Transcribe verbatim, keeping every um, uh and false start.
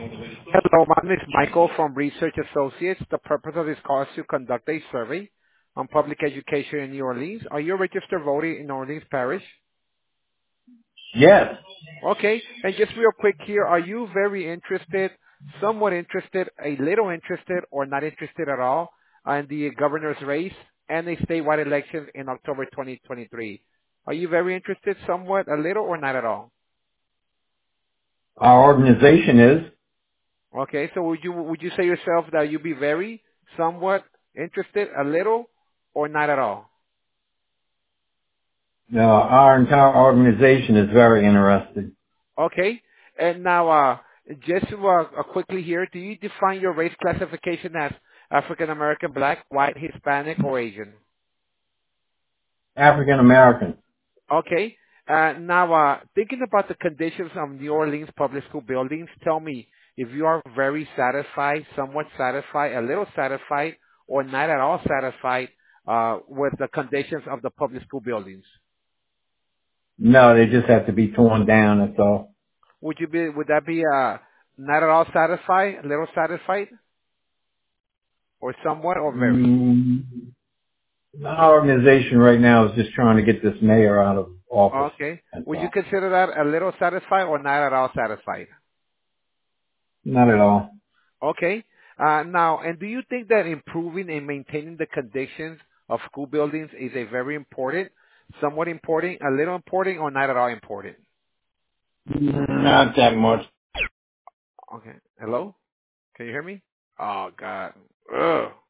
Hello, my name is Michael from Research Associates. The purpose of this call is to conduct a survey on public education in New Orleans. Are you a registered voter in Orleans Parish? Yes. Okay, and just real quick here, are you very interested, somewhat interested, a little interested, or not interested at all in the governor's race and the statewide elections in October twenty twenty-three? Are you very interested, somewhat, a little, or not at all? Our organization is. Okay, so would you would you say yourself that you'd be very, somewhat interested, a little, or not at all? Uh, our entire organization is very interested. Okay, and now uh, just uh, uh, quickly here, do you define your race classification as African American, Black, White, Hispanic, or Asian? African American. Okay, uh, now uh, thinking about the conditions of New Orleans public school buildings, tell me if you are very satisfied, somewhat satisfied, a little satisfied, or not at all satisfied uh, with the conditions of the public school buildings. No, they just have to be torn down. That's all. Would you be? Would that be uh, not at all satisfied, a little satisfied, or somewhat, or very? Mm, our organization right now is just trying to get this mayor out of office. Okay. That's Would you all. consider that a little satisfied or not at all satisfied? Not at all. Okay. Uh, now, and do you think that improving and maintaining the conditions of school buildings is a very important, somewhat important, a little important, or not at all important? Not that much. Okay. Hello? Can you hear me? Oh God. Ugh.